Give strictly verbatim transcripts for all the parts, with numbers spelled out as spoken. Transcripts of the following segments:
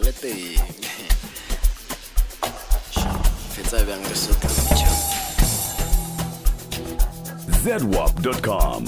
Z W A P dot com.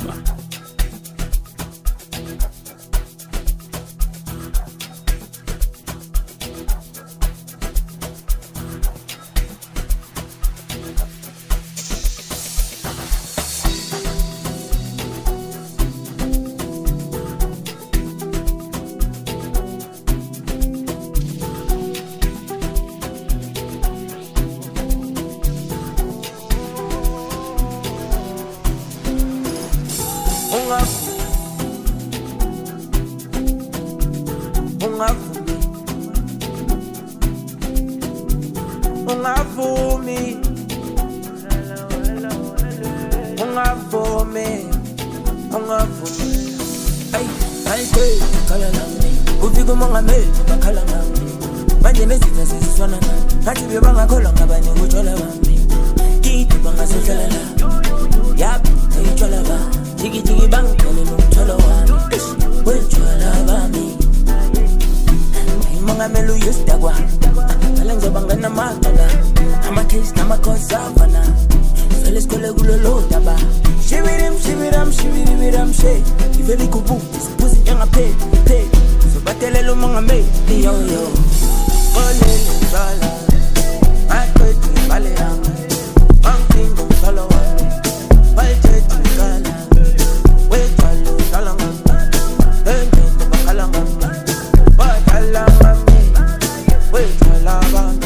Ungavumi, ungavumi, ungavumi. Ay, ay, hey, kala nami. Ufika umongameli, bakhala nami. Manje nezitha seziswana nami. Ngathi bebangakholwa ngabanye utshwala bami. Kithi bangasehlala la. Yap, utshwala ba. Jiki jiki bangithole nomtholo wami. Wetshwala bami. Umongameli uyisdakwa. Nje bangana magana ama case nama kozavana Fele skole kulolo daba Shibirim shibiram shibiribiram she Iveli kubu Sipuzi njanga pay pay So batele lo mga me Yo yo Olele zala Akweti vale yama Mangtingo zala wame Walcheti kala Wetwalo zala ngamba Enge bakala ngamba Watala ngamba Wetwala ngamba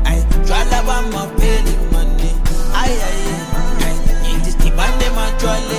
Ay, ay, ay, ay, ay, ay,